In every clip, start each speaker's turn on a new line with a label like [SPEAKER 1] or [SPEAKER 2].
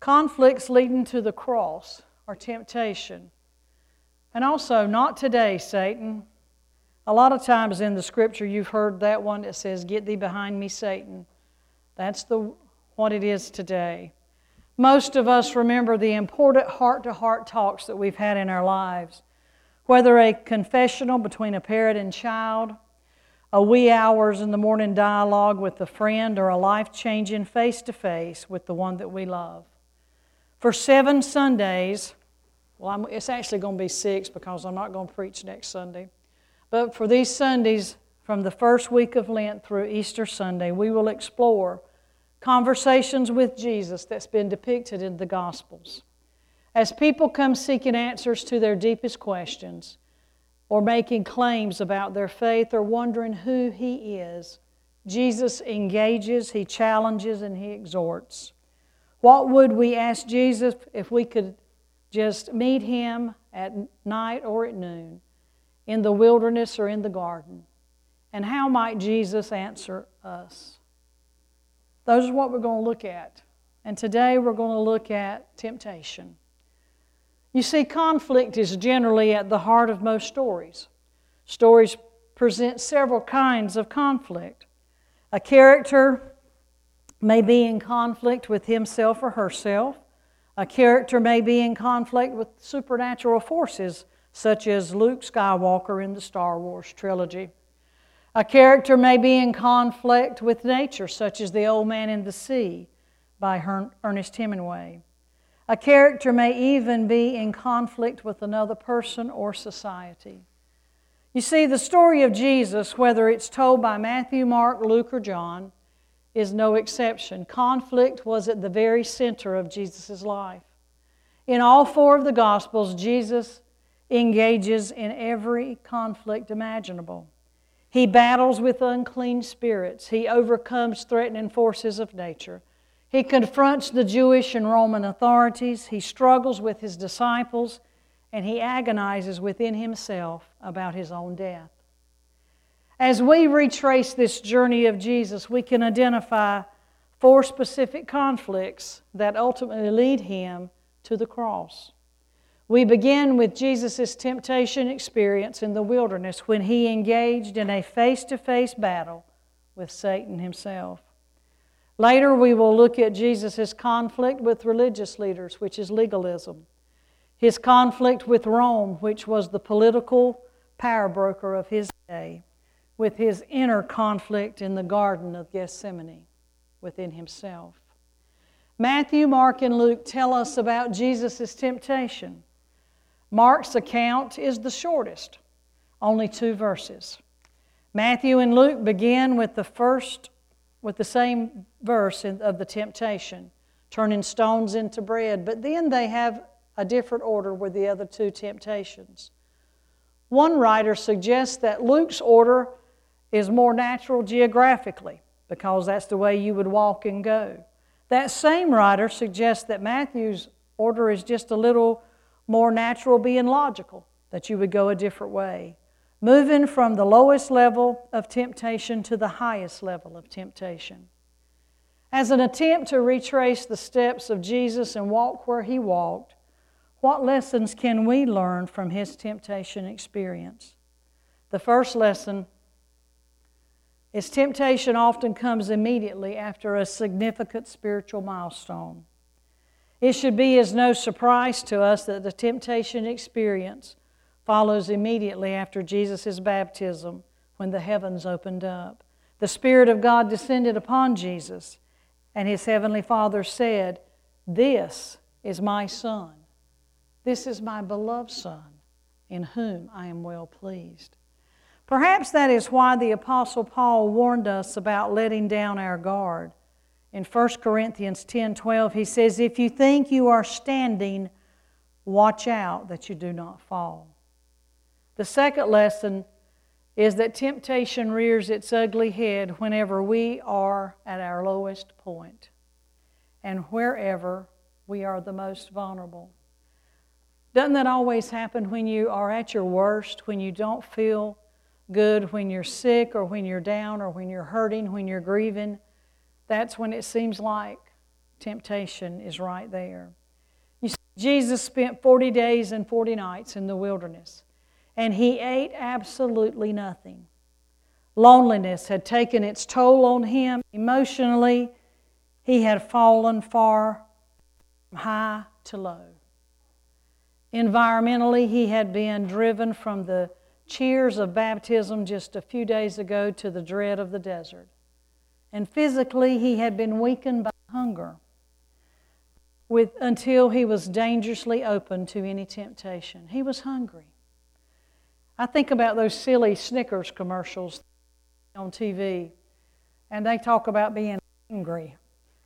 [SPEAKER 1] conflicts leading to the cross or temptation. And also, not today, Satan. A lot of times in the Scripture you've heard that one that says, "Get thee behind me, Satan." That's what it is today. Most of us remember the important heart-to-heart talks that we've had in our lives, whether a confessional between a parent and child, a wee hours in the morning dialogue with a friend, or a life-changing face-to-face with the one that we love. For 7 Sundays, it's actually going to be 6 because I'm not going to preach next Sunday, but for these Sundays, from the first week of Lent through Easter Sunday, we will explore conversations with Jesus that's been depicted in the Gospels. As people come seeking answers to their deepest questions, or making claims about their faith, or wondering who He is, Jesus engages, He challenges, and He exhorts. What would we ask Jesus if we could just meet Him at night or at noon, in the wilderness or in the garden? And how might Jesus answer us? Those are what we're going to look at. And today we're going to look at temptation. You see, conflict is generally at the heart of most stories. Stories present several kinds of conflict. A character may be in conflict with himself or herself. A character may be in conflict with supernatural forces, such as Luke Skywalker in the Star Wars trilogy. A character may be in conflict with nature, such as The Old Man and the Sea by Ernest Hemingway. A character may even be in conflict with another person or society. You see, the story of Jesus, whether it's told by Matthew, Mark, Luke, or John, is no exception. Conflict was at the very center of Jesus' life. In all 4 of the Gospels, Jesus engages in every conflict imaginable. He battles with unclean spirits. He overcomes threatening forces of nature. He confronts the Jewish and Roman authorities. He struggles with His disciples, and He agonizes within Himself about His own death. As we retrace this journey of Jesus, we can identify 4 specific conflicts that ultimately lead Him to the cross. We begin with Jesus' temptation experience in the wilderness when He engaged in a face-to-face battle with Satan himself. Later, we will look at Jesus' conflict with religious leaders, which is legalism. His conflict with Rome, which was the political power broker of His day, with His inner conflict in the Garden of Gethsemane within Himself. Matthew, Mark, and Luke tell us about Jesus' temptation. Mark's account is the shortest, only 2 verses. Matthew and Luke begin with the same verse of the temptation, turning stones into bread, but then they have a different order with the other 2 temptations. One writer suggests that Luke's order is more natural geographically, because that's the way you would walk and go. That same writer suggests that Matthew's order is just a little more natural, being logical, that you would go a different way, moving from the lowest level of temptation to the highest level of temptation. As an attempt to retrace the steps of Jesus and walk where He walked, what lessons can we learn from His temptation experience? The first lesson is temptation often comes immediately after a significant spiritual milestone. It should be as no surprise to us that the temptation experience follows immediately after Jesus' baptism, when the heavens opened up. The Spirit of God descended upon Jesus, and His Heavenly Father said, "This is my Son. This is my beloved Son, in whom I am well pleased." Perhaps that is why the Apostle Paul warned us about letting down our guard. In 1 Corinthians 10:12, he says, "If you think you are standing, watch out that you do not fall." The second lesson is that temptation rears its ugly head whenever we are at our lowest point and wherever we are the most vulnerable. Doesn't that always happen when you are at your worst, when you don't feel good, when you're sick or when you're down or when you're hurting, when you're grieving? That's when it seems like temptation is right there. You see, Jesus spent 40 days and 40 nights in the wilderness, and He ate absolutely nothing. Loneliness had taken its toll on Him. Emotionally, He had fallen far from high to low. Environmentally, He had been driven from the cheers of baptism just a few days ago to the dread of the desert. And physically, He had been weakened by hunger until He was dangerously open to any temptation. He was hungry. I think about those silly Snickers commercials on TV, and they talk about being hungry,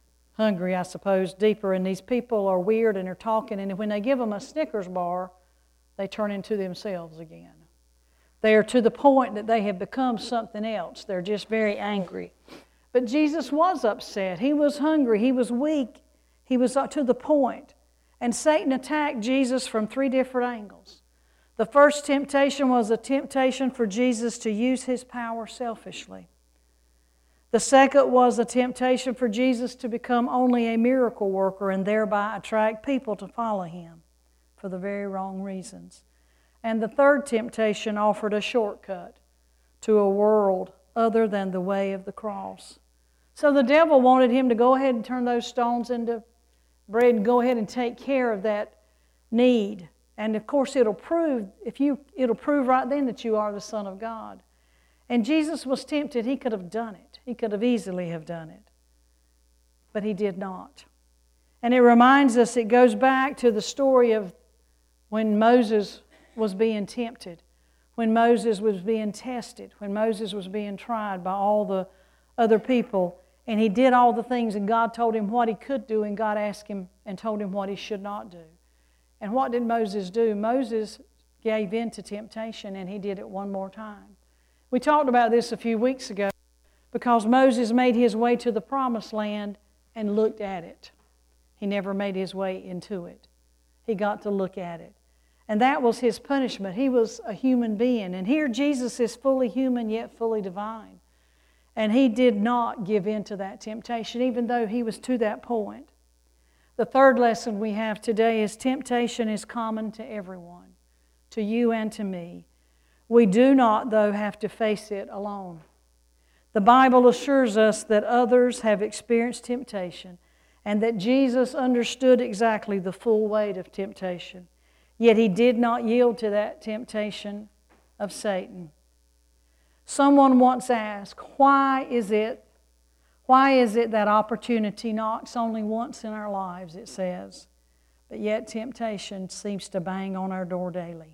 [SPEAKER 1] I suppose, deeper, and these people are weird and they're talking, and when they give them a Snickers bar, they turn into themselves again. They are to the point that they have become something else. They're just very angry. But Jesus was upset. He was hungry. He was weak. He was to the point. And Satan attacked Jesus from 3 different angles. The first temptation was a temptation for Jesus to use His power selfishly. The second was a temptation for Jesus to become only a miracle worker and thereby attract people to follow Him for the very wrong reasons. And the third temptation offered a shortcut to a world other than the way of the cross. So the devil wanted Him to go ahead and turn those stones into bread and go ahead and take care of that need. And of course it'll prove right then that you are the Son of God. And Jesus was tempted. He could have done it. He could have easily have done it. But He did not. And it reminds us, it goes back to the story of when Moses was being tempted, when Moses was being tested, when Moses was being tried by all the other people, and he did all the things, and God told him what he could do, and God asked him and told him what he should not do. And what did Moses do? Moses gave in to temptation, and he did it one more time. We talked about this a few weeks ago because Moses made his way to the promised land and looked at it. He never made his way into it. He got to look at it. And that was his punishment. He was a human being. And here Jesus is fully human yet fully divine. And He did not give in to that temptation, even though He was to that point. The third lesson we have today is temptation is common to everyone, to you and to me. We do not, though, have to face it alone. The Bible assures us that others have experienced temptation and that Jesus understood exactly the full weight of temptation. Yet He did not yield to that temptation of Satan. Someone once asked, why is it that opportunity knocks only once in our lives, it says, but yet temptation seems to bang on our door daily?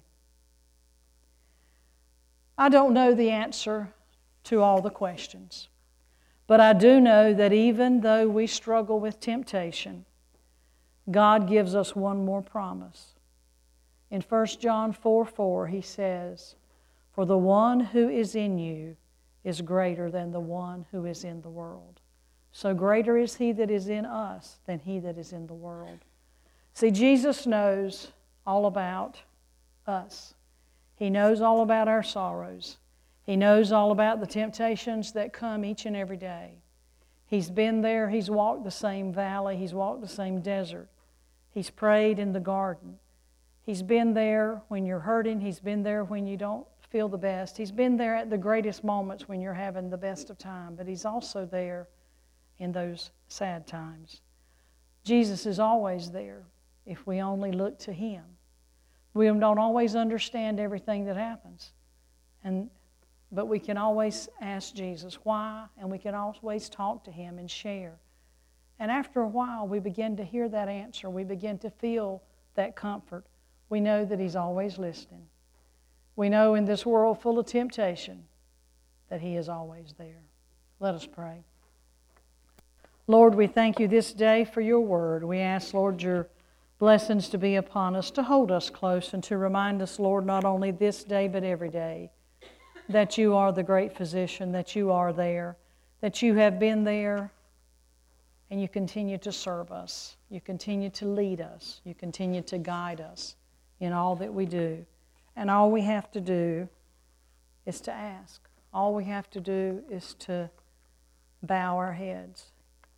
[SPEAKER 1] I don't know the answer to all the questions, but I do know that even though we struggle with temptation, God gives us one more promise. In 1 John 4:4, He says, "For the one who is in you is greater than the one who is in the world." So greater is He that is in us than he that is in the world. See, Jesus knows all about us. He knows all about our sorrows. He knows all about the temptations that come each and every day. He's been there. He's walked the same valley. He's walked the same desert. He's prayed in the garden. He's been there when you're hurting. He's been there when you don't feel the best. He's been there at the greatest moments when you're having the best of time. But He's also there in those sad times. Jesus is always there if we only look to Him. We don't always understand everything that happens. But we can always ask Jesus why, and we can always talk to Him and share. And after a while, we begin to hear that answer. We begin to feel that comfort. We know that He's always listening. We know in this world full of temptation that He is always there. Let us pray. Lord, we thank You this day for Your word. We ask, Lord, Your blessings to be upon us, to hold us close, and to remind us, Lord, not only this day but every day, that You are the great physician, that You are there, that You have been there, and You continue to serve us. You continue to lead us. You continue to guide us in all that we do. And all we have to do is to ask. All we have to do is to bow our heads.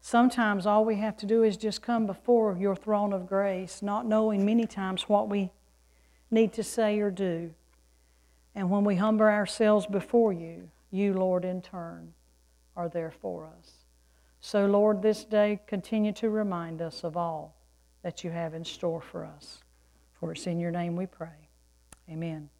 [SPEAKER 1] Sometimes all we have to do is just come before your throne of grace, not knowing many times what we need to say or do. And when we humble ourselves before you, you, Lord, in turn, are there for us. So, Lord, this day continue to remind us of all that you have in store for us. For it's in your name we pray. Amen.